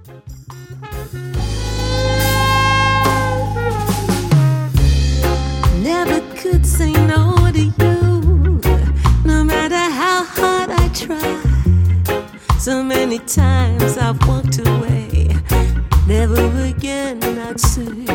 Never could say no to you, no matter how hard I tried. So many times I've walked away, never again I'd say